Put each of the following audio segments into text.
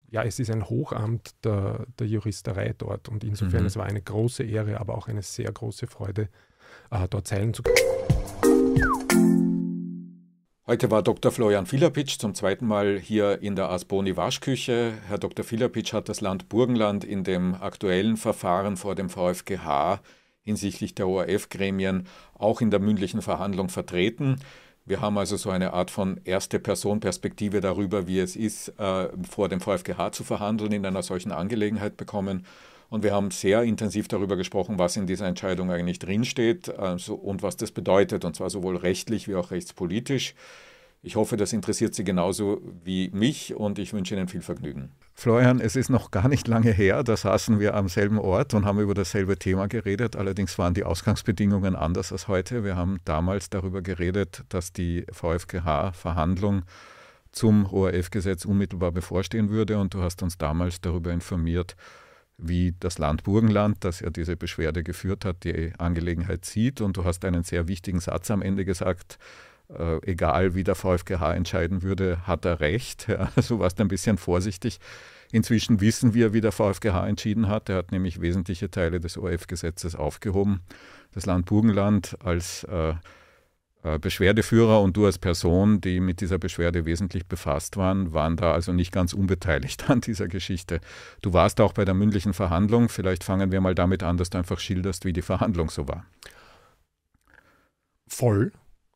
ja, es ist ein Hochamt der Juristerei dort und insofern es war eine große Ehre, aber auch eine sehr große Freude, dort zeilen zu können. Heute war Dr. Florian Filapitsch zum zweiten Mal hier in der Asboni Waschküche. Herr Dr. Filapitsch hat das Land Burgenland in dem aktuellen Verfahren vor dem VfGH hinsichtlich der ORF-Gremien auch in der mündlichen Verhandlung vertreten. Wir haben also so eine Art von Erste-Person-Perspektive darüber, wie es ist, vor dem VfGH zu verhandeln in einer solchen Angelegenheit bekommen. Und wir haben sehr intensiv darüber gesprochen, was in dieser Entscheidung eigentlich drinsteht und was das bedeutet, und zwar sowohl rechtlich wie auch rechtspolitisch. Ich hoffe, das interessiert Sie genauso wie mich und ich wünsche Ihnen viel Vergnügen. Florian, es ist noch gar nicht lange her, da saßen wir am selben Ort und haben über dasselbe Thema geredet. Allerdings waren die Ausgangsbedingungen anders als heute. Wir haben damals darüber geredet, dass die VfGH-Verhandlung zum ORF-Gesetz unmittelbar bevorstehen würde und du hast uns damals darüber informiert, wie das Land Burgenland, das ja diese Beschwerde geführt hat, die Angelegenheit sieht. Und du hast einen sehr wichtigen Satz am Ende gesagt, egal wie der VfGH entscheiden würde, hat er recht. Ja, also warst ein bisschen vorsichtig. Inzwischen wissen wir, wie der VfGH entschieden hat. Er hat nämlich wesentliche Teile des ORF-Gesetzes aufgehoben. Das Land Burgenland als Beschwerdeführer und du als Person, die mit dieser Beschwerde wesentlich befasst waren da also nicht ganz unbeteiligt an dieser Geschichte. Du warst auch bei der mündlichen Verhandlung. Vielleicht fangen wir mal damit an, dass du einfach schilderst, wie die Verhandlung so war. Voll.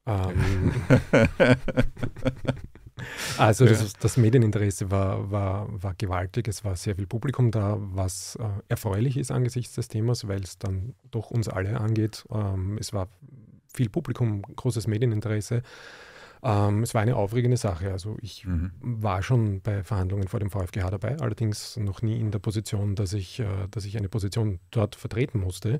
Also das Medieninteresse war gewaltig. Es war sehr viel Publikum da, was erfreulich ist angesichts des Themas, weil es dann doch uns alle angeht. Es war viel Publikum, großes Medieninteresse. Es war eine aufregende Sache. Also ich war schon bei Verhandlungen vor dem VfGH dabei, allerdings noch nie in der Position, dass ich eine Position dort vertreten musste.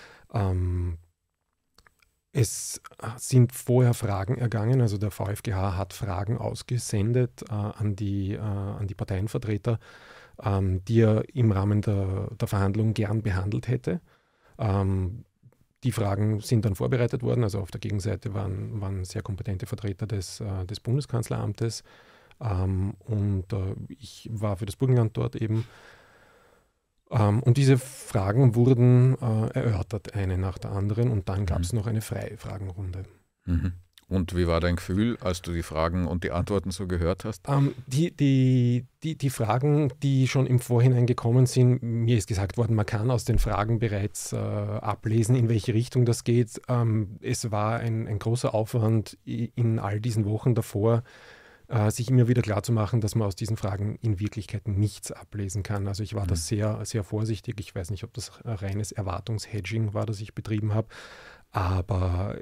Es sind vorher Fragen ergangen, also der VfGH hat Fragen ausgesendet an die Parteienvertreter, die er im Rahmen der Verhandlungen gern behandelt hätte. Die Fragen sind dann vorbereitet worden, also auf der Gegenseite waren sehr kompetente Vertreter des Bundeskanzleramtes und ich war für das Burgenland dort eben. Und diese Fragen wurden erörtert, eine nach der anderen, und dann gab es noch eine freie Fragenrunde. Und wie war dein Gefühl, als du die Fragen und die Antworten so gehört hast? Die Fragen, die schon im Vorhinein gekommen sind, mir ist gesagt worden, man kann aus den Fragen bereits ablesen, in welche Richtung das geht. Es war ein großer Aufwand in all diesen Wochen davor, sich immer wieder klarzumachen, dass man aus diesen Fragen in Wirklichkeit nichts ablesen kann. Also ich war da sehr, sehr vorsichtig. Ich weiß nicht, ob das reines Erwartungshedging war, das ich betrieben habe, aber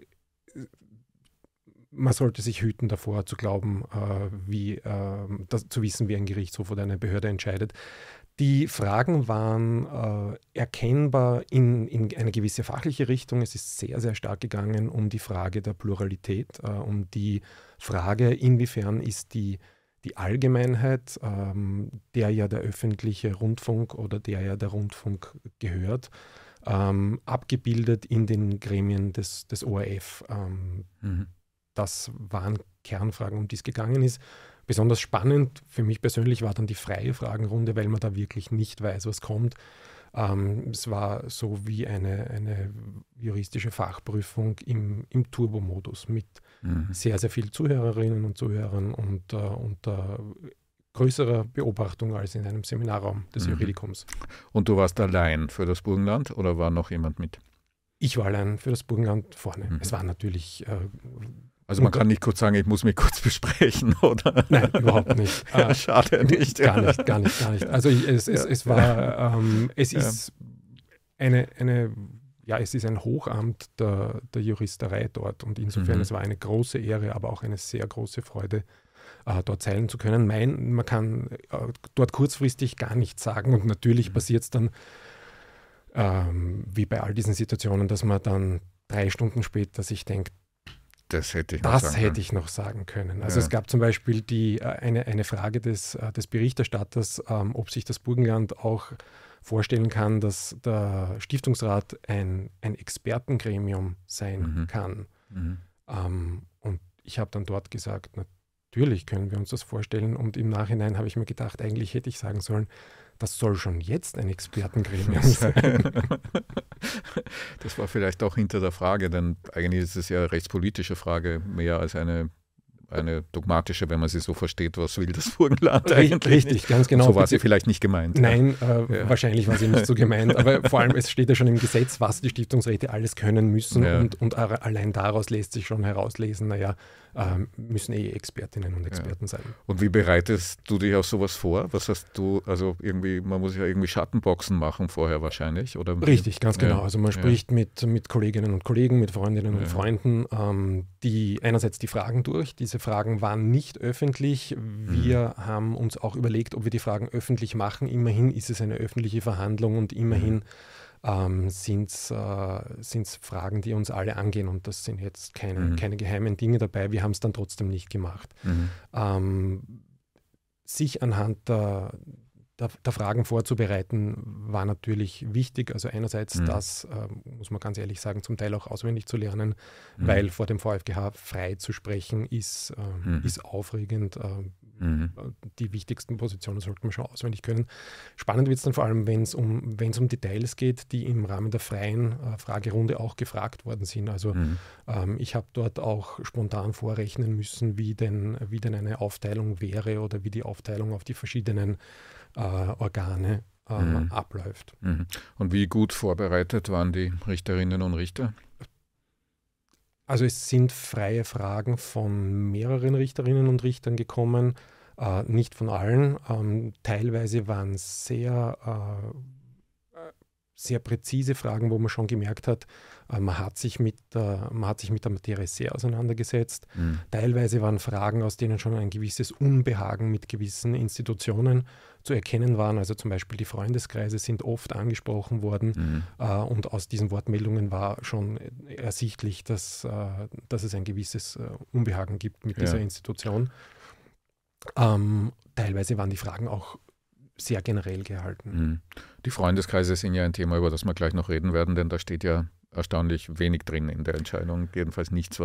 man sollte sich hüten davor zu glauben, zu wissen, wie ein Gerichtshof oder eine Behörde entscheidet. Die Fragen waren erkennbar in eine gewisse fachliche Richtung. Es ist sehr, sehr stark gegangen um die Frage der Pluralität, um die Frage, inwiefern ist die Allgemeinheit, der ja der öffentliche Rundfunk oder der ja der Rundfunk gehört, abgebildet in den Gremien des ORF. Das waren Kernfragen, um die es gegangen ist. Besonders spannend für mich persönlich war dann die freie Fragenrunde, weil man da wirklich nicht weiß, was kommt. Es war so wie eine juristische Fachprüfung im Turbo-Modus mit sehr, sehr vielen Zuhörerinnen und Zuhörern und größerer Beobachtung als in einem Seminarraum des Juridikums. Und du warst allein für das Burgenland oder war noch jemand mit? Ich war allein für das Burgenland vorne. Es war natürlich... Also man kann nicht kurz sagen, ich muss mich kurz besprechen, oder? Nein, überhaupt nicht. Schade nicht. Gar nicht. Also es ist ein Hochamt der Juristerei dort und insofern es war eine große Ehre, aber auch eine sehr große Freude, dort zeilen zu können. Man kann dort kurzfristig gar nichts sagen und natürlich passiert es dann, wie bei all diesen Situationen, dass man dann 3 Stunden später sich denkt, das hätte ich noch sagen können. Also es gab zum Beispiel eine Frage des Berichterstatters, ob sich das Burgenland auch vorstellen kann, dass der Stiftungsrat ein Expertengremium sein kann. Und ich habe dann dort gesagt, natürlich können wir uns das vorstellen. Und im Nachhinein habe ich mir gedacht, eigentlich hätte ich sagen sollen, das soll schon jetzt ein Expertengremium sein. Das war vielleicht auch hinter der Frage, denn eigentlich ist es ja eine rechtspolitische Frage mehr als eine dogmatische, wenn man sie so versteht, was will das Burgenland eigentlich? Richtig, nicht? ganz genau. Und so war sie vielleicht nicht gemeint. Nein, wahrscheinlich war sie nicht so gemeint, aber vor allem, es steht ja schon im Gesetz, was die Stiftungsräte alles können müssen und allein daraus lässt sich schon herauslesen, müssen Expertinnen und Experten sein. Und wie bereitest du dich auf sowas vor? Was hast du, also irgendwie, man muss ja irgendwie Schattenboxen machen vorher wahrscheinlich, oder? Richtig, ganz genau. Also man spricht mit Kolleginnen und Kollegen, mit Freundinnen und Freunden, die einerseits die Fragen durch. Diese Fragen waren nicht öffentlich. Wir haben uns auch überlegt, ob wir die Fragen öffentlich machen. Immerhin ist es eine öffentliche Verhandlung und immerhin sind es Fragen, die uns alle angehen, und das sind jetzt keine geheimen Dinge dabei. Wir haben es dann trotzdem nicht gemacht. Sich anhand der Fragen vorzubereiten, war natürlich wichtig. Also einerseits das, muss man ganz ehrlich sagen, zum Teil auch auswendig zu lernen, weil vor dem VfGH frei zu sprechen ist aufregend. Die wichtigsten Positionen sollte man schon auswendig können. Spannend wird es dann vor allem, wenn es um Details geht, die im Rahmen der freien Fragerunde auch gefragt worden sind. Also ich habe dort auch spontan vorrechnen müssen, wie denn eine Aufteilung wäre oder wie die Aufteilung auf die verschiedenen Organe abläuft. Und wie gut vorbereitet waren die Richterinnen und Richter? Also es sind freie Fragen von mehreren Richterinnen und Richtern gekommen, nicht von allen. Teilweise waren sehr präzise Fragen, wo man schon gemerkt hat, man hat sich mit der Materie sehr auseinandergesetzt. Teilweise waren Fragen, aus denen schon ein gewisses Unbehagen mit gewissen Institutionen zu erkennen waren. Also zum Beispiel die Freundeskreise sind oft angesprochen worden und aus diesen Wortmeldungen war schon ersichtlich, dass es ein gewisses Unbehagen gibt mit dieser Institution. Teilweise waren die Fragen auch sehr generell gehalten. Die Freundeskreise sind ja ein Thema, über das wir gleich noch reden werden, denn da steht ja erstaunlich wenig drin in der Entscheidung. Jedenfalls nichts,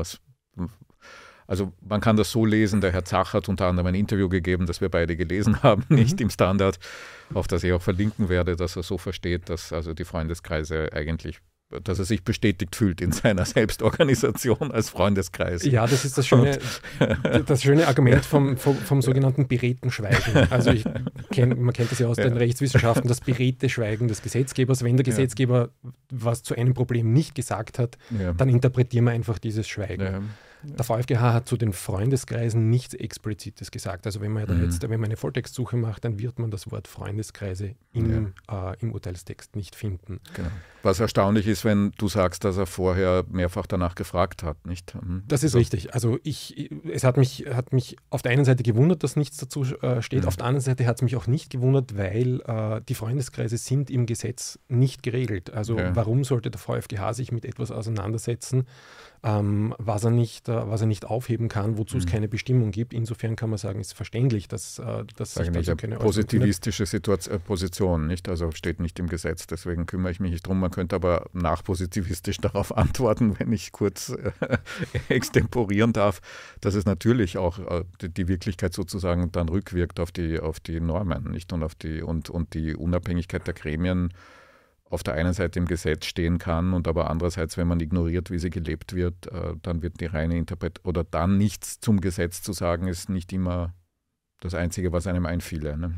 also man kann das so lesen, der Herr Zach hat unter anderem ein Interview gegeben, das wir beide gelesen haben, nicht im Standard, auf das ich auch verlinken werde, dass er so versteht, dass also die Freundeskreise eigentlich, dass er sich bestätigt fühlt in seiner Selbstorganisation als Freundeskreis. Ja, das ist das schöne Argument vom sogenannten beredten Schweigen. Also man kennt das ja aus den Rechtswissenschaften, das beredte Schweigen des Gesetzgebers. Wenn der Gesetzgeber was zu einem Problem nicht gesagt hat, dann interpretieren wir einfach dieses Schweigen. Der VfGH hat zu den Freundeskreisen nichts Explizites gesagt. Also wenn man eine Volltextsuche macht, dann wird man das Wort Freundeskreise im Urteilstext nicht finden. Genau. Was erstaunlich ist, wenn du sagst, dass er vorher mehrfach danach gefragt hat, nicht? Das ist richtig. Also es hat mich auf der einen Seite gewundert, dass nichts dazu steht. Auf der anderen Seite hat es mich auch nicht gewundert, weil die Freundeskreise sind im Gesetz nicht geregelt. Also warum sollte der VfGH sich mit etwas auseinandersetzen, was er nicht aufheben kann, wozu es keine Bestimmung gibt? Insofern kann man sagen, ist verständlich, dass sich dazu keine positivistische Position, nicht? Also steht nicht im Gesetz, deswegen kümmere ich mich nicht drum. Man könnte aber nachpositivistisch darauf antworten, wenn ich kurz extemporieren darf, dass es natürlich auch die Wirklichkeit sozusagen dann rückwirkt auf die Normen, nicht? Und die Unabhängigkeit der Gremien auf der einen Seite im Gesetz stehen kann und aber andererseits, wenn man ignoriert, wie sie gelebt wird, dann wird die reine oder dann nichts zum Gesetz zu sagen, ist nicht immer das Einzige, was einem einfiele. Ne?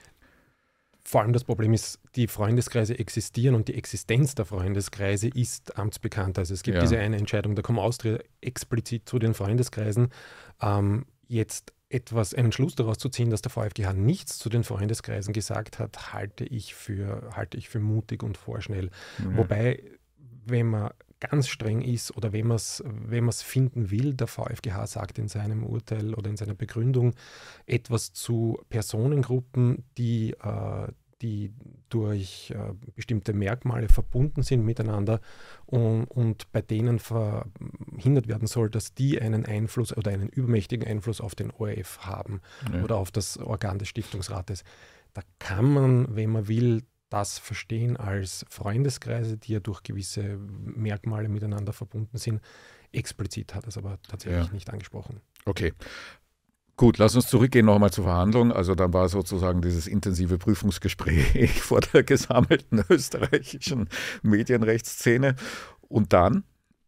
Vor allem das Problem ist, die Freundeskreise existieren und die Existenz der Freundeskreise ist amtsbekannt. Also es gibt diese eine Entscheidung der Comm Austria explizit zu den Freundeskreisen. Jetzt einen Schluss daraus zu ziehen, dass der VfGH nichts zu den Freundeskreisen gesagt hat, halte ich für mutig und vorschnell. Wobei, wenn man ganz streng ist oder wenn man es finden will, der VfGH sagt in seinem Urteil oder in seiner Begründung etwas zu Personengruppen, die durch bestimmte Merkmale verbunden sind miteinander und bei denen verhindert werden soll, dass die einen Einfluss oder einen übermächtigen Einfluss auf den ORF haben oder auf das Organ des Stiftungsrates. Da kann man, wenn man will, das verstehen als Freundeskreise, die ja durch gewisse Merkmale miteinander verbunden sind. Explizit hat es aber tatsächlich nicht angesprochen. Okay. Gut, lass uns zurückgehen nochmal zur Verhandlung. Also dann war sozusagen dieses intensive Prüfungsgespräch vor der gesammelten österreichischen Medienrechtsszene. Und dann?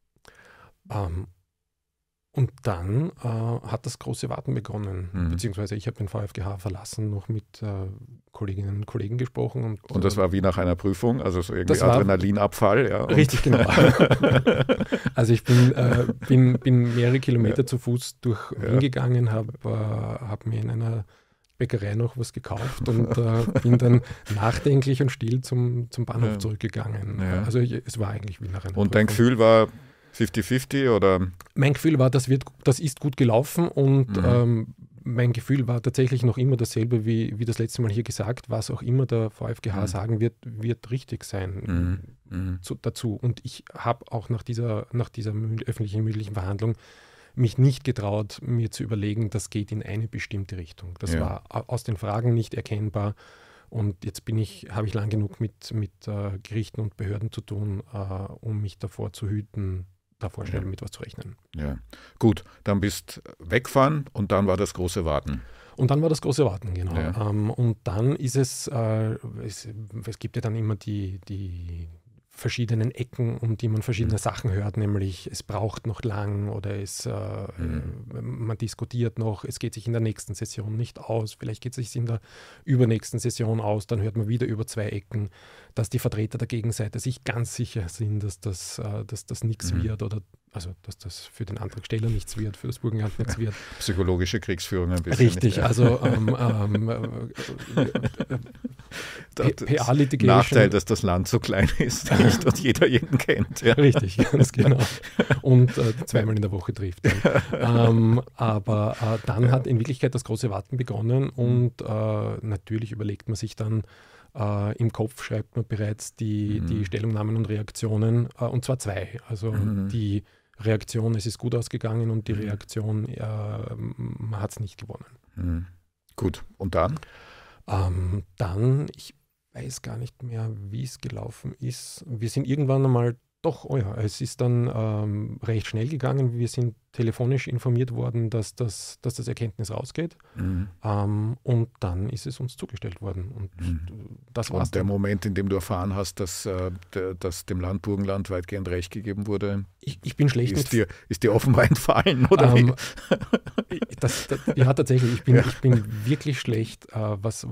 Und dann hat das große Warten begonnen, beziehungsweise ich habe den VfGH verlassen, noch mit Kolleginnen und Kollegen gesprochen. Und das war wie nach einer Prüfung, also so irgendwie Adrenalinabfall? Ja, richtig, genau. Also ich bin mehrere Kilometer zu Fuß durch Wien gegangen, habe mir in einer Bäckerei noch was gekauft und bin dann nachdenklich und still zum Bahnhof zurückgegangen. Ja. Also es war eigentlich wie nach einer Prüfung. Und dein Gefühl war 50-50 oder? Mein Gefühl war, das ist gut gelaufen und mein Gefühl war tatsächlich noch immer dasselbe wie das letzte Mal hier gesagt. Was auch immer der VfGH sagen wird richtig sein dazu. Und ich habe auch nach dieser öffentlichen mündlichen Verhandlung mich nicht getraut, mir zu überlegen, das geht in eine bestimmte Richtung. Das war aus den Fragen nicht erkennbar. Und jetzt habe ich lang genug mit Gerichten und Behörden zu tun, um mich davor zu hüten, davor schnell mit was zu rechnen. Ja, gut, dann bist wegfahren und dann war das große Warten. Und dann war das große Warten, genau. Ja. Und dann ist es gibt ja dann immer die verschiedenen Ecken, um die man verschiedene Sachen hört, nämlich es braucht noch lang oder man diskutiert noch, es geht sich in der nächsten Session nicht aus, vielleicht geht es sich in der übernächsten Session aus, dann hört man wieder über 2 Ecken, dass die Vertreter der Gegenseite sich ganz sicher sind, dass das nichts wird oder also dass das für den Antragsteller nichts wird, für das Burgenland nichts wird. Psychologische Kriegsführung ein bisschen. Richtig, also PA-Litigation. Nachteil, dass das Land so klein ist, nicht und jeder jeden kennt. Ja. Richtig, ganz genau. Und zweimal in der Woche trifft. Aber dann hat in Wirklichkeit das große Warten begonnen und natürlich überlegt man sich dann, im Kopf schreibt man bereits die Stellungnahmen und Reaktionen, und zwar 2. Also die Reaktion, es ist gut ausgegangen und die Reaktion, man hat es nicht gewonnen. Gut, und dann? Dann, ich weiß gar nicht mehr, wie es gelaufen ist. Wir sind irgendwann einmal es ist dann recht schnell gegangen. Wir sind telefonisch informiert worden, dass das Erkenntnis rausgeht. Und dann ist es uns zugestellt worden. Und das war's. Und der Moment, in dem du erfahren hast, dass dem Land Burgenland weitgehend Recht gegeben wurde, ich bin schlecht ist dir offenbar entfallen, oder wie? Ja, tatsächlich. Ich bin wirklich schlecht, was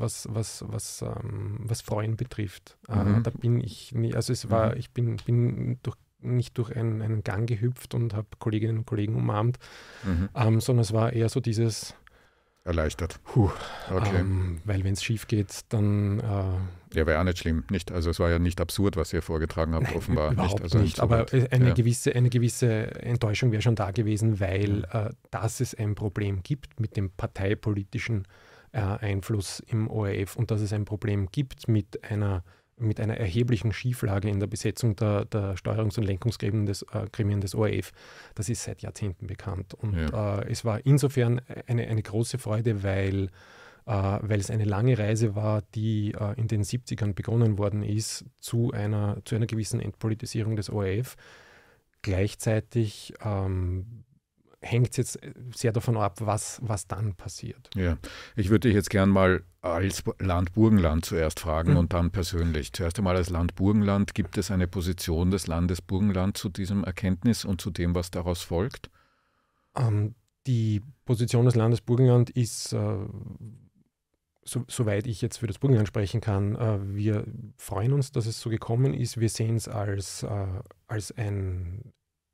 Freuen betrifft. Da bin ich nie, also ich bin nicht durch einen Gang gehüpft und habe Kolleginnen und Kollegen umarmt, sondern es war eher so dieses erleichtert. Okay. Weil wenn es schief geht, dann ja, wäre auch nicht schlimm, nicht? Also es war ja nicht absurd, was ihr vorgetragen habt, offenbar. Überhaupt nicht. Also nicht, aber eine gewisse Enttäuschung wäre schon da gewesen, weil dass es ein Problem gibt mit dem parteipolitischen Einfluss im ORF und dass es ein Problem gibt mit einer erheblichen Schieflage in der Besetzung der Steuerungs- und Lenkungsgremien des ORF. Das ist seit Jahrzehnten bekannt. Und es war insofern eine große Freude, weil es eine lange Reise war, die in den 70ern begonnen worden ist, zu einer gewissen Entpolitisierung des ORF. Gleichzeitig hängt es jetzt sehr davon ab, was dann passiert. Ja, ich würde dich jetzt gern mal als Land Burgenland zuerst fragen und dann persönlich. Zuerst einmal als Land Burgenland, gibt es eine Position des Landes Burgenland zu diesem Erkenntnis und zu dem, was daraus folgt? Die Position des Landes Burgenland ist, soweit ich jetzt für das Burgenland sprechen kann, wir freuen uns, dass es so gekommen ist. Wir sehen es als einen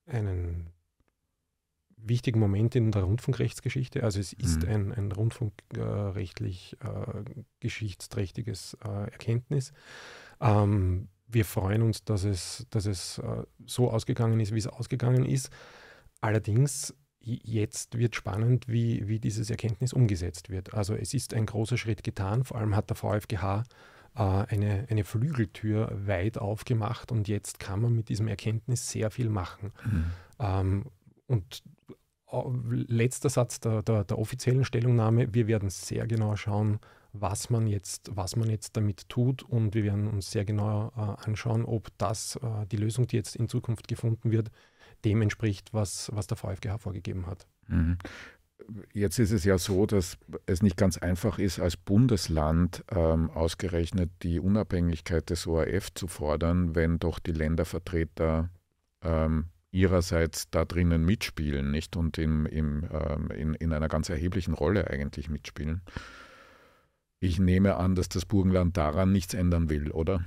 wichtigen Moment in der Rundfunkrechtsgeschichte. Also es ist ein rundfunkrechtlich geschichtsträchtiges Erkenntnis. Wir freuen uns, dass es so ausgegangen ist, wie es ausgegangen ist. Allerdings, jetzt wird spannend, wie dieses Erkenntnis umgesetzt wird. Also es ist ein großer Schritt getan. Vor allem hat der VfGH eine Flügeltür weit aufgemacht und jetzt kann man mit diesem Erkenntnis sehr viel machen. Und letzter Satz der offiziellen Stellungnahme: Wir werden sehr genau schauen, was man jetzt damit tut, und wir werden uns sehr genau anschauen, ob die Lösung, die jetzt in Zukunft gefunden wird, dem entspricht, was der VfGH vorgegeben hat. jetzt ist es ja so, dass es nicht ganz einfach ist, als Bundesland ausgerechnet die Unabhängigkeit des ORF zu fordern, wenn doch die Ländervertreter ihrerseits da drinnen mitspielen, nicht? Und in einer ganz erheblichen Rolle eigentlich mitspielen. Ich nehme an, dass das Burgenland daran nichts ändern will, oder?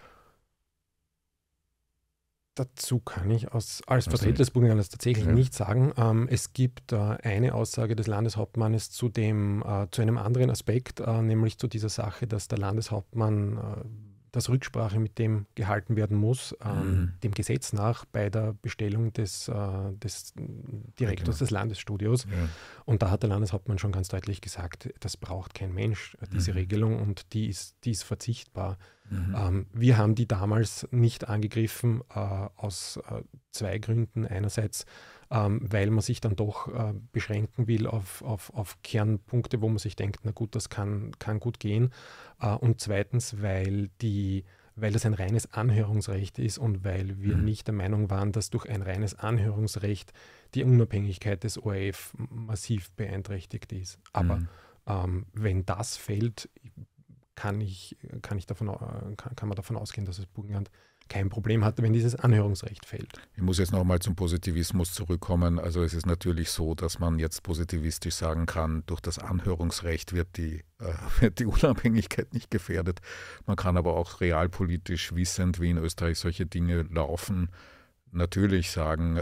Dazu kann ich als Vertreter des Burgenlandes tatsächlich nichts sagen. Es gibt eine Aussage des Landeshauptmannes zu einem anderen Aspekt, nämlich zu dieser Sache, dass der Landeshauptmann, dass Rücksprache mit dem gehalten werden muss, dem Gesetz nach bei der Bestellung des Direktors des Landesstudios. Ja. Und da hat der Landeshauptmann schon ganz deutlich gesagt, das braucht kein Mensch, diese Regelung, und die ist verzichtbar. Wir haben die damals nicht angegriffen, aus zwei Gründen. Einerseits, weil man sich dann doch beschränken will auf Kernpunkte, wo man sich denkt, na gut, das kann gut gehen. Und zweitens, weil das ein reines Anhörungsrecht ist und weil wir nicht der Meinung waren, dass durch ein reines Anhörungsrecht die Unabhängigkeit des ORF massiv beeinträchtigt ist. Aber wenn das fällt, kann man davon ausgehen, dass das Burgenland kein Problem hatte, wenn dieses Anhörungsrecht fällt. Ich muss jetzt nochmal zum Positivismus zurückkommen. Also es ist natürlich so, dass man jetzt positivistisch sagen kann, durch das Anhörungsrecht wird die Unabhängigkeit nicht gefährdet. Man kann aber auch realpolitisch wissend, wie in Österreich solche Dinge laufen, natürlich sagen,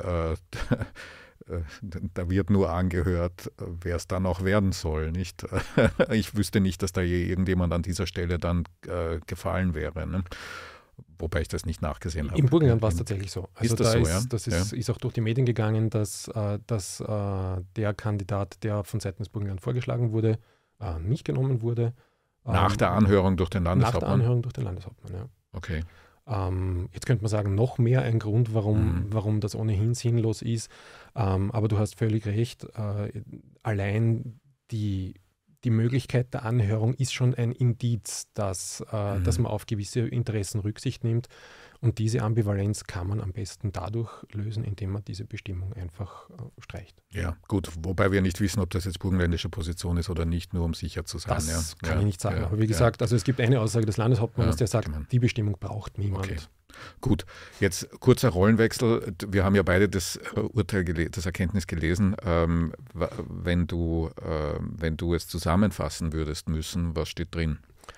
da wird nur angehört, wer es dann auch werden soll. Nicht? Ich wüsste nicht, dass da irgendjemand an dieser Stelle dann gefallen wäre. Ne? Wobei ich das nicht nachgesehen habe. Im Burgenland war es tatsächlich so. Also ist das so, ja? Ist auch durch die Medien gegangen, dass der Kandidat, der von Seiten des Burgenland vorgeschlagen wurde, nicht genommen wurde. Nach der Anhörung durch den Landeshauptmann? Nach der Anhörung durch den Landeshauptmann, ja. Okay. Jetzt könnte man sagen, noch mehr ein Grund, warum das ohnehin sinnlos ist. Aber du hast völlig recht. Allein die Möglichkeit der Anhörung ist schon ein Indiz, dass man auf gewisse Interessen Rücksicht nimmt. Und diese Ambivalenz kann man am besten dadurch lösen, indem man diese Bestimmung einfach streicht. Ja, gut. Wobei wir nicht wissen, ob das jetzt burgenländische Position ist oder nicht, nur um sicher zu sein. Das kann ich nicht sagen. Aber wie gesagt, also es gibt eine Aussage des Landeshauptmanns, der sagt, die Bestimmung braucht niemand. Okay. Gut, jetzt kurzer Rollenwechsel. Wir haben ja beide das Urteil, das Erkenntnis gelesen. Wenn du es zusammenfassen würdest müssen, was steht drin?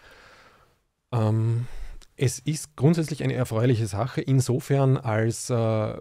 Es ist grundsätzlich eine erfreuliche Sache, insofern als es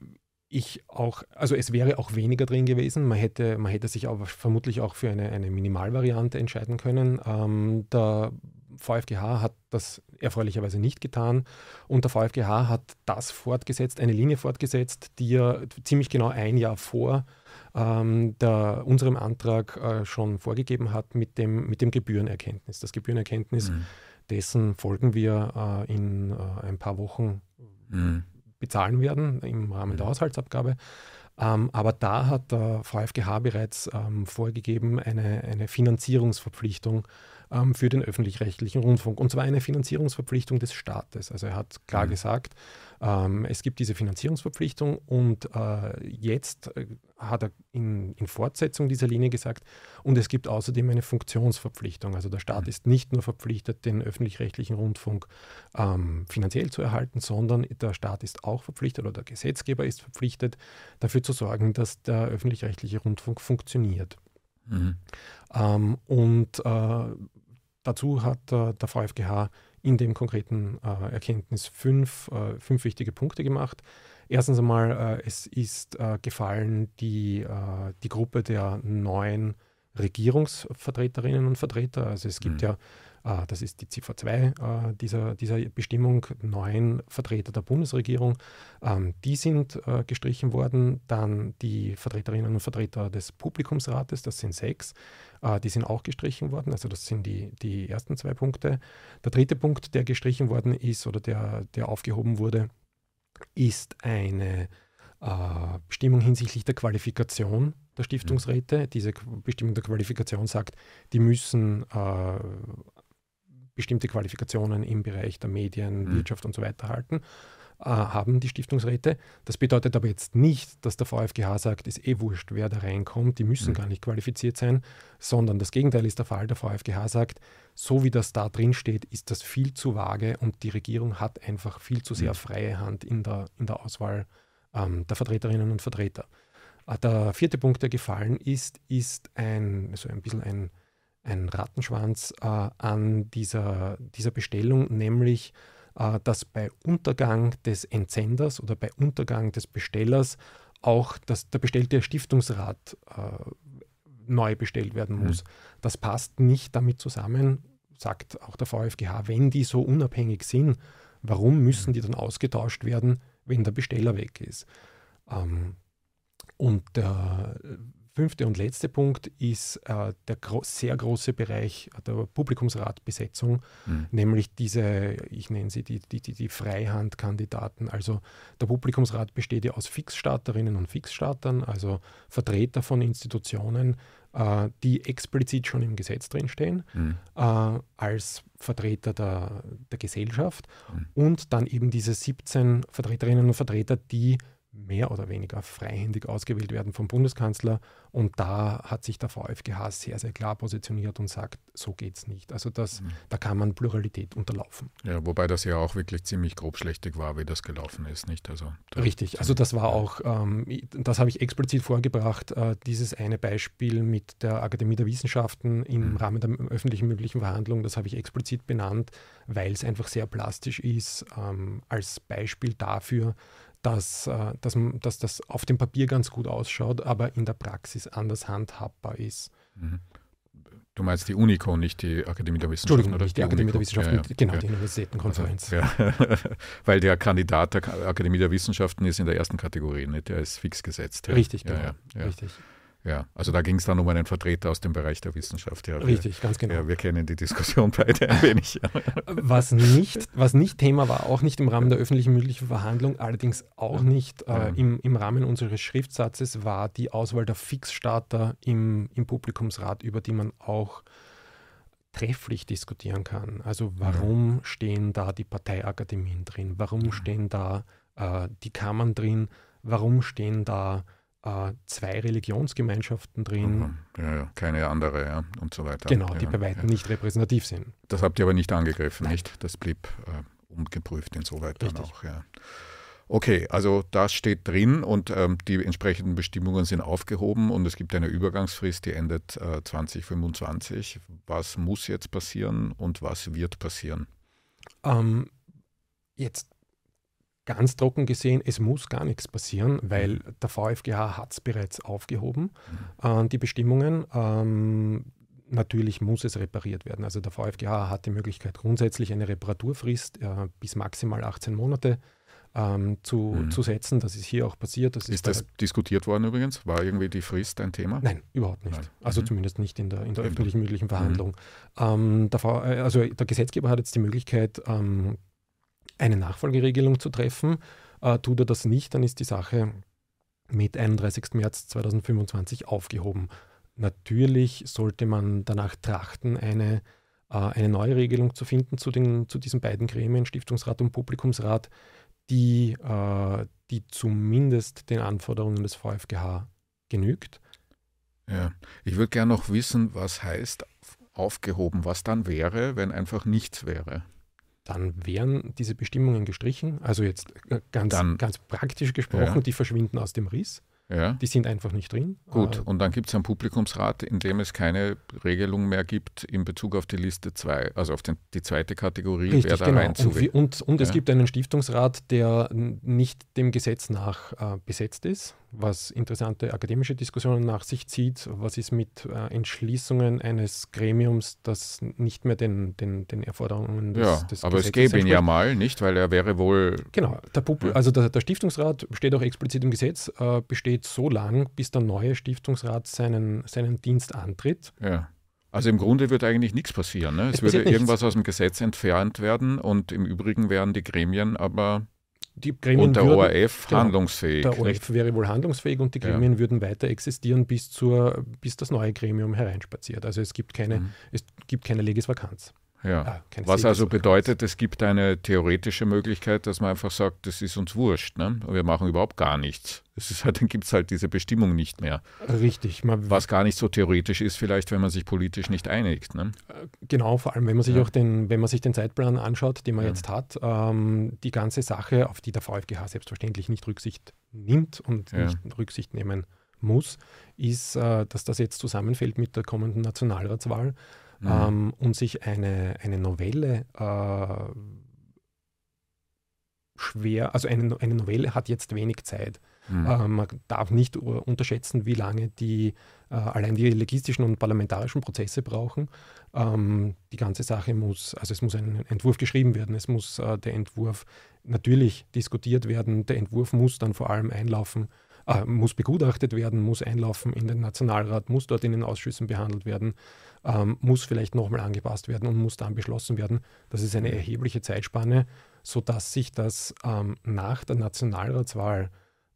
wäre auch weniger drin gewesen. Man hätte sich aber vermutlich auch für eine Minimalvariante entscheiden können. Der VfGH hat das erfreulicherweise nicht getan und der VfGH hat eine Linie fortgesetzt, die er ziemlich genau ein Jahr vor unserem Antrag schon vorgegeben hat mit dem Gebührenerkenntnis. Das Gebührenerkenntnis, dessen Folgen wir in ein paar Wochen bezahlen werden im Rahmen der Haushaltsabgabe. Aber da hat der VfGH bereits vorgegeben, eine Finanzierungsverpflichtung für den öffentlich-rechtlichen Rundfunk. Und zwar eine Finanzierungsverpflichtung des Staates. Also er hat klar gesagt, es gibt diese Finanzierungsverpflichtung und jetzt hat er in Fortsetzung dieser Linie gesagt, und es gibt außerdem eine Funktionsverpflichtung. Also der Staat ist nicht nur verpflichtet, den öffentlich-rechtlichen Rundfunk finanziell zu erhalten, sondern der Staat ist auch verpflichtet oder der Gesetzgeber ist verpflichtet, dafür zu sorgen, dass der öffentlich-rechtliche Rundfunk funktioniert. Dazu hat der VfGH in dem konkreten Erkenntnis fünf wichtige Punkte gemacht. Erstens einmal, es ist gefallen die Gruppe der neuen Regierungsvertreterinnen und Vertreter. Also es gibt das ist die Ziffer 2 dieser Bestimmung, 9 Vertreter der Bundesregierung. Die sind gestrichen worden. Dann die Vertreterinnen und Vertreter des Publikumsrates, das sind 6. Die sind auch gestrichen worden. Also das sind die ersten 2 Punkte. Der dritte Punkt, der gestrichen worden ist oder der aufgehoben wurde, ist eine Bestimmung hinsichtlich der Qualifikation der Stiftungsräte. Diese Bestimmung der Qualifikation sagt, die müssen bestimmte Qualifikationen im Bereich der Medien, Wirtschaft und so weiter halten. haben die Stiftungsräte. Das bedeutet aber jetzt nicht, dass der VfGH sagt, ist wurscht, wer da reinkommt, die müssen gar nicht qualifiziert sein, sondern das Gegenteil ist der Fall. Der VfGH sagt, so wie das da drin steht, ist das viel zu vage und die Regierung hat einfach viel zu sehr freie Hand in der Auswahl der Vertreterinnen und Vertreter. Der vierte Punkt, der gefallen ist ein bisschen ein Rattenschwanz an dieser Bestellung, nämlich dass bei Untergang des Entsenders oder bei Untergang des Bestellers auch der bestellte Stiftungsrat neu bestellt werden muss. Das passt nicht damit zusammen, sagt auch der VfGH, wenn die so unabhängig sind, warum müssen die dann ausgetauscht werden, wenn der Besteller weg ist? Und der fünfte und letzte Punkt ist der sehr große Bereich der Publikumsratbesetzung, nämlich diese, ich nenne sie die Freihandkandidaten. Also der Publikumsrat besteht ja aus Fixstarterinnen und Fixstartern, also Vertreter von Institutionen, die explizit schon im Gesetz drinstehen, als Vertreter der Gesellschaft und dann eben diese 17 Vertreterinnen und Vertreter, die mehr oder weniger freihändig ausgewählt werden vom Bundeskanzler. Und da hat sich der VfGH sehr, sehr klar positioniert und sagt, so geht es nicht. Also da kann man Pluralität unterlaufen. Ja, wobei das ja auch wirklich ziemlich grobschlächtig war, wie das gelaufen ist, nicht? Also richtig, also das war auch, das habe ich explizit vorgebracht, dieses eine Beispiel mit der Akademie der Wissenschaften im Rahmen der öffentlichen mündlichen Verhandlung, das habe ich explizit benannt, weil es einfach sehr plastisch ist, als Beispiel dafür, dass das auf dem Papier ganz gut ausschaut, aber in der Praxis anders handhabbar ist. Du meinst die UNICO, nicht die Akademie der Wissenschaften? Entschuldigung, oder nicht die Akademie der Wissenschaften, genau, die Universitätenkonferenz. Also, weil der Kandidat der Akademie der Wissenschaften ist in der ersten Kategorie, nicht? Der ist fix gesetzt. Ja. Richtig, genau. Richtig. Ja, also da ging es dann um einen Vertreter aus dem Bereich der Wissenschaft. Ja, richtig, ganz genau. Ja, wir kennen die Diskussion beide ein wenig. Was nicht Thema war, auch nicht im Rahmen der öffentlichen mündlichen Verhandlung, allerdings auch nicht im Rahmen unseres Schriftsatzes, war die Auswahl der Fixstarter im Publikumsrat, über die man auch trefflich diskutieren kann. Also warum stehen da die Parteiakademien drin? Warum stehen da die Kammern drin? Warum stehen da 2 Religionsgemeinschaften drin? Ja, keine andere, und so weiter. Genau, die bei weitem nicht repräsentativ sind. Das habt ihr aber nicht angegriffen, nicht? Das blieb ungeprüft insoweit dann auch, ja. Okay, also das steht drin und die entsprechenden Bestimmungen sind aufgehoben und es gibt eine Übergangsfrist, die endet 2025. Was muss jetzt passieren und was wird passieren? Jetzt ganz trocken gesehen, es muss gar nichts passieren, weil der VfGH hat es bereits aufgehoben, die Bestimmungen. Natürlich muss es repariert werden. Also der VfGH hat die Möglichkeit, grundsätzlich eine Reparaturfrist bis maximal 18 Monate zu setzen. Das ist hier auch passiert. Ist das diskutiert worden übrigens? War irgendwie die Frist ein Thema? Nein, überhaupt nicht. Nein. Also zumindest nicht in der öffentlichen mündlichen Verhandlung. Der Gesetzgeber hat jetzt die Möglichkeit, eine Nachfolgeregelung zu treffen. Tut er das nicht, dann ist die Sache mit 31. März 2025 aufgehoben. Natürlich sollte man danach trachten, eine neue Regelung zu finden zu diesen beiden Gremien, Stiftungsrat und Publikumsrat, die zumindest den Anforderungen des VfGH genügt. Ja, ich würde gerne noch wissen, was heißt aufgehoben, was dann wäre, wenn einfach nichts wäre. Dann wären diese Bestimmungen gestrichen, also jetzt ganz praktisch gesprochen, die verschwinden aus dem Riss. Ja. Die sind einfach nicht drin. Gut, und dann gibt es einen Publikumsrat, in dem es keine Regelung mehr gibt in Bezug auf die Liste 2, also auf die zweite Kategorie, richtig, wer da reinzuwählt. Und es gibt einen Stiftungsrat, der nicht dem Gesetz nach besetzt ist, was interessante akademische Diskussionen nach sich zieht. Was ist mit Entschließungen eines Gremiums, das nicht mehr den Erforderungen des Gesetzes aber es gäbe ihn ja mal, nicht? Weil er wäre wohl... Genau, der Stiftungsrat steht auch explizit im Gesetz, besteht so lang, bis der neue Stiftungsrat seinen Dienst antritt. Ja. Also im Grunde wird eigentlich nichts passieren. Ne? Es würde irgendwas aus dem Gesetz entfernt werden und im Übrigen wären die Gremien aber... Und der ORF handlungsfähig. Der ORF wäre wohl handlungsfähig und die Gremien würden weiter existieren, bis das neue Gremium hereinspaziert. Also es gibt keine Legisvakanz. Ja. Was also bedeutet, es gibt eine theoretische Möglichkeit, dass man einfach sagt, das ist uns wurscht, ne? Wir machen überhaupt gar nichts. Dann gibt es halt diese Bestimmung nicht mehr. Richtig. Was gar nicht so theoretisch ist, vielleicht, wenn man sich politisch nicht einigt. Ne? Genau, vor allem, wenn man sich auch wenn man sich den Zeitplan anschaut, den man jetzt hat, die ganze Sache, auf die der VfGH selbstverständlich nicht Rücksicht nimmt und nicht Rücksicht nehmen muss, ist, dass das jetzt zusammenfällt mit der kommenden Nationalratswahl. Und sich eine Novelle also eine Novelle hat jetzt wenig Zeit. Man darf nicht unterschätzen, wie lange allein die legistischen und parlamentarischen Prozesse brauchen. Die ganze Sache es muss ein Entwurf geschrieben werden, es muss der Entwurf natürlich diskutiert werden, der Entwurf muss dann vor allem muss begutachtet werden, muss einlaufen in den Nationalrat, muss dort in den Ausschüssen behandelt werden, muss vielleicht nochmal angepasst werden und muss dann beschlossen werden. Das ist eine erhebliche Zeitspanne, sodass sich das nach der Nationalratswahl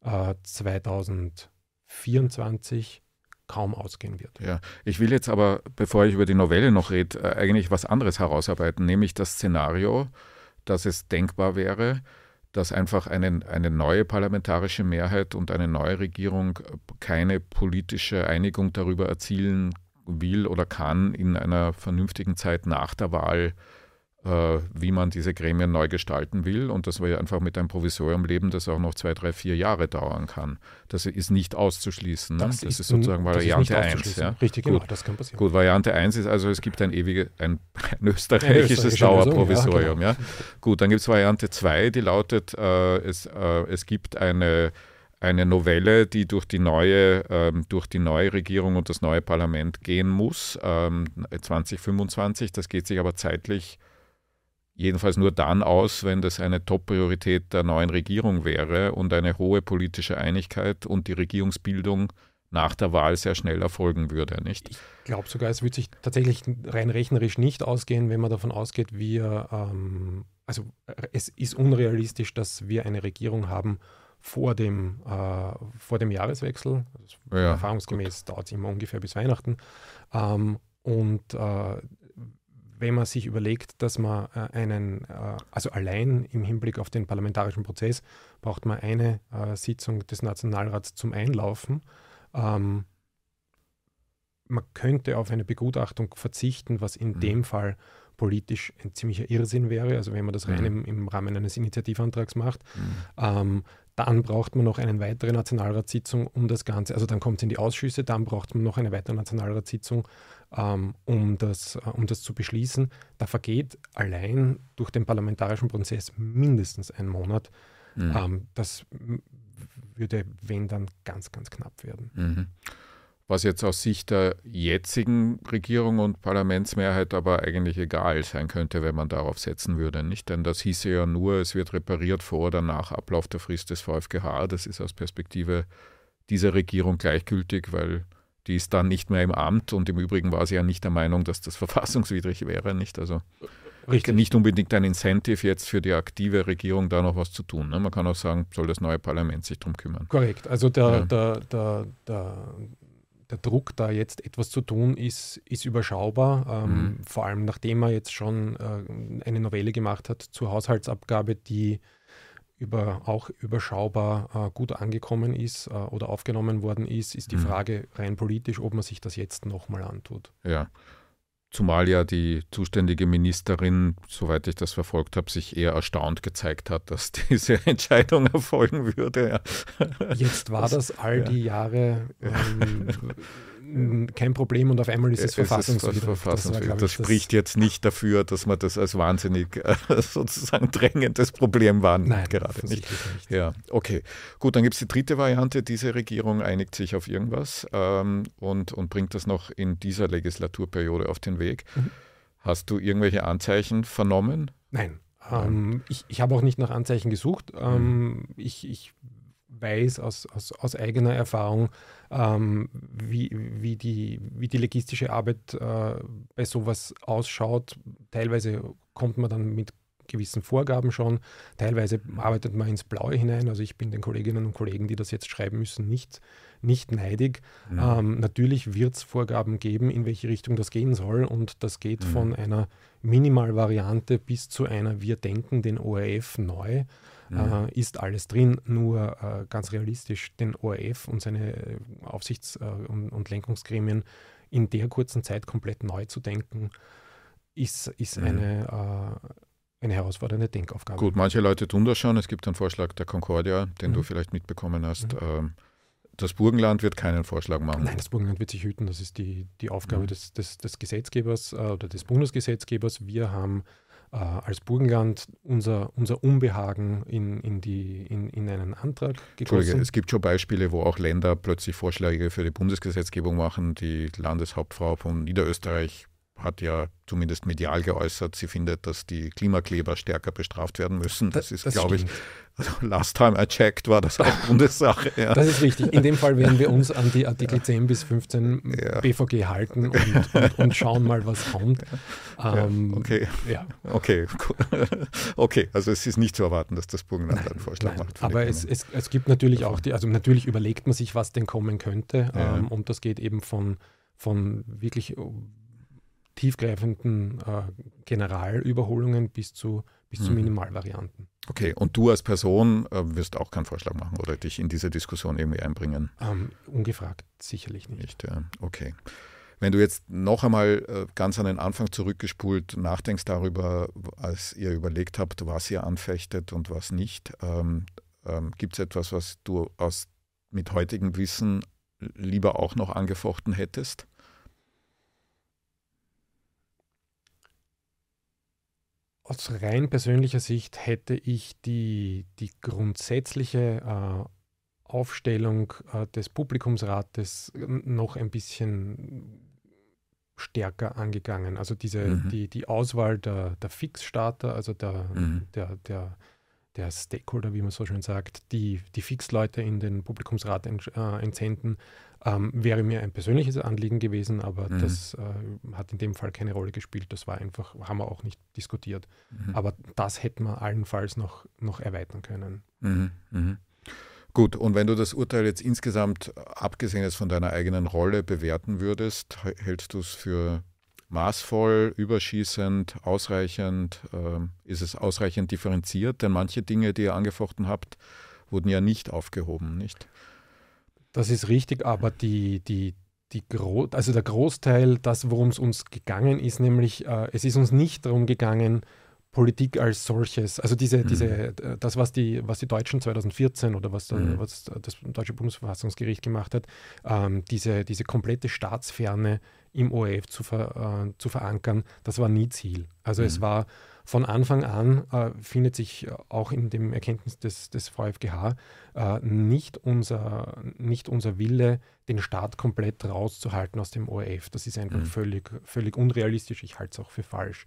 2024 kaum ausgehen wird. Ja, ich will jetzt aber, bevor ich über die Novelle noch rede, eigentlich was anderes herausarbeiten, nämlich das Szenario, dass es denkbar wäre, dass einfach eine neue parlamentarische Mehrheit und eine neue Regierung keine politische Einigung darüber erzielen will oder kann in einer vernünftigen Zeit nach der Wahl, wie man diese Gremien neu gestalten will und dass wir einfach mit einem Provisorium leben, das auch noch 2, 3, 4 Jahre dauern kann. Das ist nicht auszuschließen. Ne? Das ist sozusagen Variante 1. Ja? Richtig, gut. Genau, das kann passieren. Gut, Variante 1 ist also, es gibt ein österreichisches Dauerprovisorium. Ja? Gut, dann gibt es Variante 2, die lautet, es gibt eine Novelle, die durch die neue Regierung und das neue Parlament gehen muss, 2025. Das geht sich aber zeitlich jedenfalls nur dann aus, wenn das eine Top-Priorität der neuen Regierung wäre und eine hohe politische Einigkeit und die Regierungsbildung nach der Wahl sehr schnell erfolgen würde, nicht? Ich glaube sogar, es wird sich tatsächlich rein rechnerisch nicht ausgehen, wenn man davon ausgeht, es ist unrealistisch, dass wir eine Regierung haben vor dem Jahreswechsel. Erfahrungsgemäß dauert es immer ungefähr bis Weihnachten. Wenn man sich überlegt, dass man allein im Hinblick auf den parlamentarischen Prozess braucht man eine Sitzung des Nationalrats zum Einlaufen. Man könnte auf eine Begutachtung verzichten, was in dem Fall politisch ein ziemlicher Irrsinn wäre, also wenn man das rein im Rahmen eines Initiativantrags macht. Dann braucht man noch eine weitere Nationalratssitzung, um das Ganze, also dann kommt es in die Ausschüsse, dann braucht man noch eine weitere Nationalratssitzung, um das zu beschließen. Da vergeht allein durch den parlamentarischen Prozess mindestens ein Monat. Das würde, wenn dann, ganz, ganz knapp werden. Was jetzt aus Sicht der jetzigen Regierung und Parlamentsmehrheit aber eigentlich egal sein könnte, wenn man darauf setzen würde, nicht? Denn das hieße ja nur, es wird repariert vor oder nach Ablauf der Frist des VfGH. Das ist aus Perspektive dieser Regierung gleichgültig, weil die ist dann nicht mehr im Amt und im Übrigen war sie ja nicht der Meinung, dass das verfassungswidrig wäre, nicht? Also Richtig. Nicht unbedingt ein Incentive jetzt für die aktive Regierung, da noch was zu tun. Ne? Man kann auch sagen, soll das neue Parlament sich darum kümmern. Korrekt. Also der Druck, da jetzt etwas zu tun, ist überschaubar. Vor allem, nachdem er jetzt schon eine Novelle gemacht hat zur Haushaltsabgabe, die auch überschaubar gut angekommen ist oder aufgenommen worden ist die Frage rein politisch, ob man sich das jetzt nochmal antut. Ja. Zumal ja die zuständige Ministerin, soweit ich das verfolgt habe, sich eher erstaunt gezeigt hat, dass diese Entscheidung erfolgen würde. Ja. Jetzt war das all die Jahre kein Problem und auf einmal ist es verfassungswidrig. Das spricht jetzt nicht dafür, dass man das als wahnsinnig sozusagen drängendes Problem wahrnimmt. Gerade nicht. Ja, okay. Gut, dann gibt es die dritte Variante. Diese Regierung einigt sich auf irgendwas und bringt das noch in dieser Legislaturperiode auf den Weg. Hast du irgendwelche Anzeichen vernommen? Nein. Ich habe auch nicht nach Anzeichen gesucht. Ich weiß aus eigener Erfahrung, wie die legistische Arbeit bei sowas ausschaut. Teilweise kommt man dann mit gewissen Vorgaben schon. Teilweise arbeitet man ins Blaue hinein. Also ich bin den Kolleginnen und Kollegen, die das jetzt schreiben müssen, nicht neidig. Natürlich wird es Vorgaben geben, in welche Richtung das gehen soll. Und das geht von einer Minimalvariante bis zu einer wir denken den ORF neu. Ist alles drin, nur ganz realistisch den ORF und seine Aufsichts- und Lenkungsgremien in der kurzen Zeit komplett neu zu denken, ist eine herausfordernde Denkaufgabe. Gut, manche Leute tun das schon. Es gibt einen Vorschlag der Concordia, den du vielleicht mitbekommen hast. Das Burgenland wird keinen Vorschlag machen. Nein, das Burgenland wird sich hüten. Das ist die Aufgabe des Gesetzgebers oder des Bundesgesetzgebers. Wir haben als Burgenland unser Unbehagen in einen Antrag gegossen. Entschuldige, es gibt schon Beispiele, wo auch Länder plötzlich Vorschläge für die Bundesgesetzgebung machen. Die Landeshauptfrau von Niederösterreich hat ja zumindest medial geäußert, sie findet, dass die Klimakleber stärker bestraft werden müssen. Das ist, glaube ich, also last time I checked, war das auch Bundessache. Ja. Das ist richtig. In dem Fall werden wir uns an die Artikel 10 bis 15 BVG halten und schauen mal, was kommt. Okay, also es ist nicht zu erwarten, dass das Burgenland einen Vorschlag macht. Aber es gibt natürlich auch, also natürlich überlegt man sich, was denn kommen könnte. Und das geht eben von wirklich tiefgreifenden Generalüberholungen bis zu Minimalvarianten. Okay, und du als Person wirst auch keinen Vorschlag machen oder dich in diese Diskussion irgendwie einbringen? Ungefragt sicherlich nicht. Ja. Okay. Wenn du jetzt noch einmal ganz an den Anfang zurückgespult nachdenkst darüber, als ihr überlegt habt, was ihr anfechtet und was nicht, gibt es etwas, was du mit heutigem Wissen lieber auch noch angefochten hättest? Aus rein persönlicher Sicht hätte ich die grundsätzliche Aufstellung des Publikumsrates noch ein bisschen stärker angegangen. Also die Auswahl der Fixstarter, also der Stakeholder, wie man so schön sagt, die Fixleute in den Publikumsrat entsenden, wäre mir ein persönliches Anliegen gewesen, aber das hat in dem Fall keine Rolle gespielt. Das war einfach, haben wir auch nicht diskutiert. Aber das hätten wir allenfalls noch erweitern können. Gut, und wenn du das Urteil jetzt insgesamt, abgesehen jetzt von deiner eigenen Rolle, bewerten würdest, hältst du es für maßvoll, überschießend, ausreichend? Ist es ausreichend differenziert? Denn manche Dinge, die ihr angefochten habt, wurden ja nicht aufgehoben, nicht? Das ist richtig, aber also der Großteil, das, worum es uns gegangen ist, nämlich es ist uns nicht darum gegangen, Politik als solches, also das, was die Deutschen 2014 oder was das deutsche Bundesverfassungsgericht gemacht hat, diese komplette Staatsferne im ORF zu verankern, das war nie Ziel. Also es war von Anfang an, findet sich auch in dem Erkenntnis des VfGH, nicht unser Wille, den Staat komplett rauszuhalten aus dem ORF. Das ist einfach völlig unrealistisch. Ich halte es auch für falsch.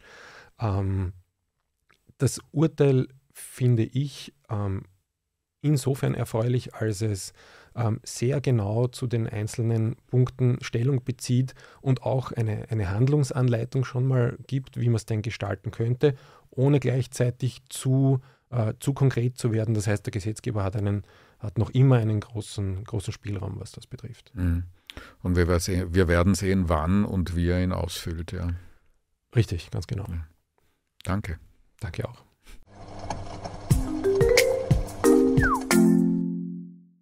Das Urteil finde ich insofern erfreulich, als es sehr genau zu den einzelnen Punkten Stellung bezieht und auch eine Handlungsanleitung schon mal gibt, wie man es denn gestalten könnte, ohne gleichzeitig zu konkret zu werden. Das heißt, der Gesetzgeber hat noch immer einen großen Spielraum, was das betrifft. Und wir werden sehen, wann und wie er ihn ausfüllt. Ja. Richtig, ganz genau. Danke. Danke auch.